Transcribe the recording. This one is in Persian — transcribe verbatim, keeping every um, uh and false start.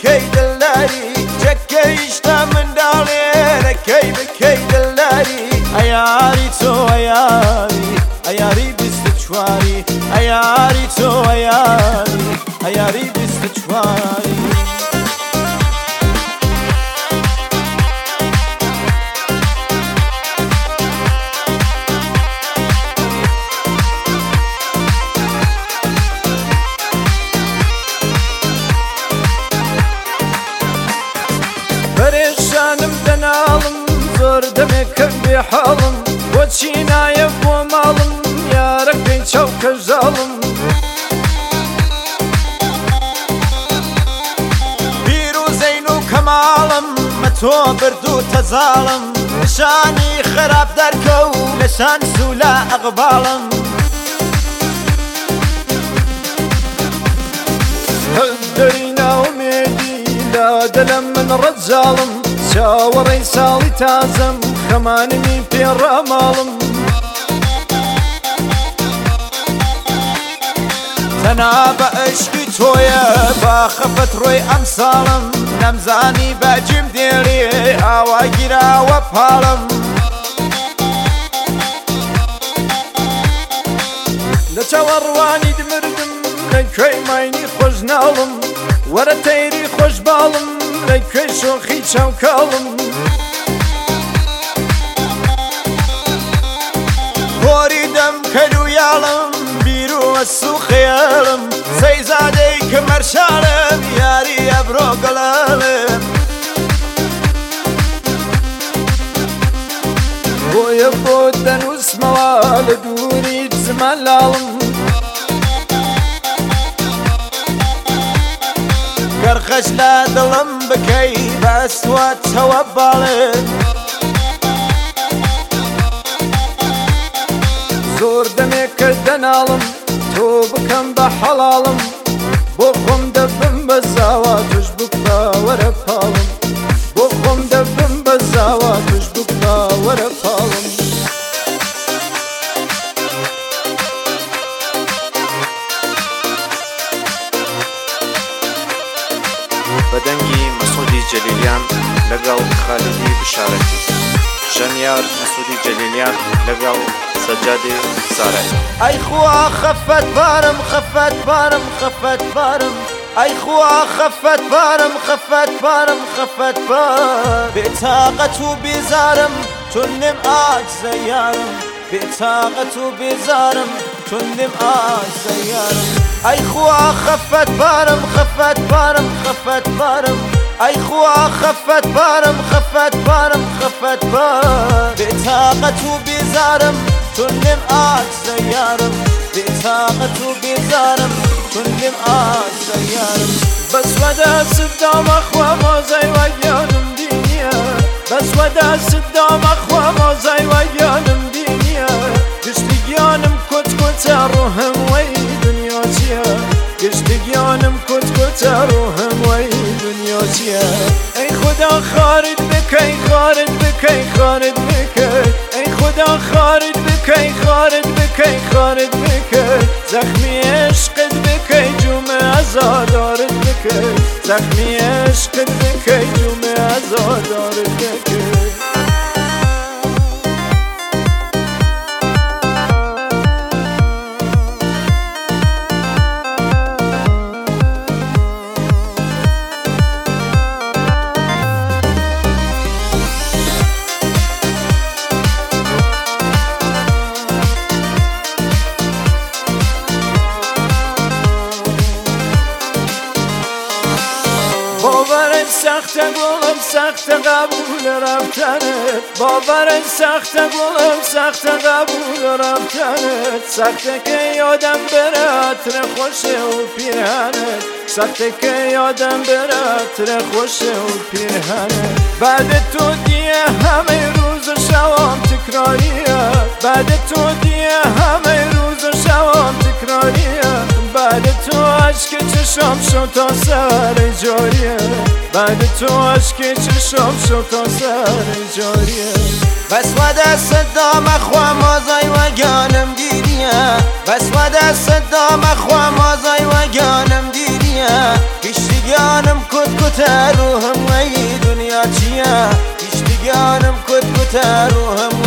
بکەی دڵداری جەکەیشتە منداڵێنەکەی بکەی دڵداری ئەیاری تۆ ئەیاری ئەیاری بیست و چواری ئەیاری تۆ ئەیاری ئەیاری بیست و چواری پەرێشانم دەناڵم زۆر دەمێکە بێحاڵم بۆچی نایە بۆ ماڵم یارەکەی چاو کەژاڵم بیر و زەین و کەماڵم مە تۆ برد و تەزاڵم نیشانی خراپ دەرکە و لەشان سوولە ئەقباڵم هەدەری ناومێدی دەلم من ڕەجاڵم چاوەڕێی ساڵی تازەم خەمانمی پێڕاماڵم تەنا بە عشقی تۆیە با خەفەت ڕۆی ئەم ساڵم نەمزانی بەجیم دێڵێ ئاوا گیراوە پاڵم لە چاوەڕوانی دمردم لە کوێی ماینی خۆش ناڵم وەرە تەیری خۆش باڵم لە کوێی شۆخی چاوکاڵم خۆری دەم کەلویاڵم بیر و ئەس و خەیاڵم سەیزادەی کەمەرشاڵم یاری ئەبرۆ گەڵاڵم بۆیە بۆ دەنووسمەوە لە دووری زمان لاڵم گەرخەش لە دڵم بکەی بەسواتەوە باڵێت زۆر دەمێکە دەناڵم تۆ بکەم بە حەڵاڵم بۆ خۆم دەبم بە زاوا توش بکە وەرە پاڵم بۆ خۆم دەبم بە زاوا توش بکە وەرە پاڵم بەدەنگی مەسعودی جەلیلیان لەگەڵ خالیدی بشارەتی ژەنیار مەسعودی جەلیلیان لەگەڵ سەجادی سارای ئەی خوا خەفەت بارم خەفەت بارم خەفەت بارم ئەی خوا خەفەت بارم خەفەت بارم خەفەت بار بێتاقەت و بێزارم چون نم ئاجزە یارم بێتاقەت و بێزارم چون نم ئاجزە یارم ئەی خوا خەفەت بارم خەفەت بارم خەفەت بارم ئەی خوا خەفەت بارم خەفەت بارم خەفەت بار بێتاقەت و بێزارم چون نم ئاجزە یارم بێتاقەت و بێزارم چون نم ئاجزە یارم بەسوەدە سدامە خوا مۆزەی وەگیانم دینیە بەسوەدە سدامە خوا مۆزەی وەگیانم دینیە گشتی گیانم کوت کوتە ڕووهم وەی دنیا چیە گشتی گیانم کوت کوتە ڕووهم وەی دنیا چیە ئەی خوددا خارت بکەی خارت بکەی خارت بکەی ئەی خوددا خارت بکەی خارت بکەی خارت بکەی زەخمی عشقت بکەی جومە ئەزادارت بکەی زەخمی عشقت بکەی جومە ئەزادارت بکەی باورت سخته گلم سخته قبول رفتنت باورت سخته گلم سخته قبول رفتنت سخته که یادم بره عطر خوشه و پیرهنت سخته که یادم بره عطر خوشه و پیرهنت بعد تو دیگه همه روز و شبام تکراریه بعد تو دیگه همه روز و شبام تکراریه بعد تو عشق چشام شد تا سر جاریه بعد تو عشق چشام شد تا سر جاریه بس و دست دام خواه مازای و گانم دیریه بس و دست دام خواه مازای و گانم دیریه کشتی گانم کت کت بتار وهم أي دنيا تيا يشتقانم كنت بتار وهم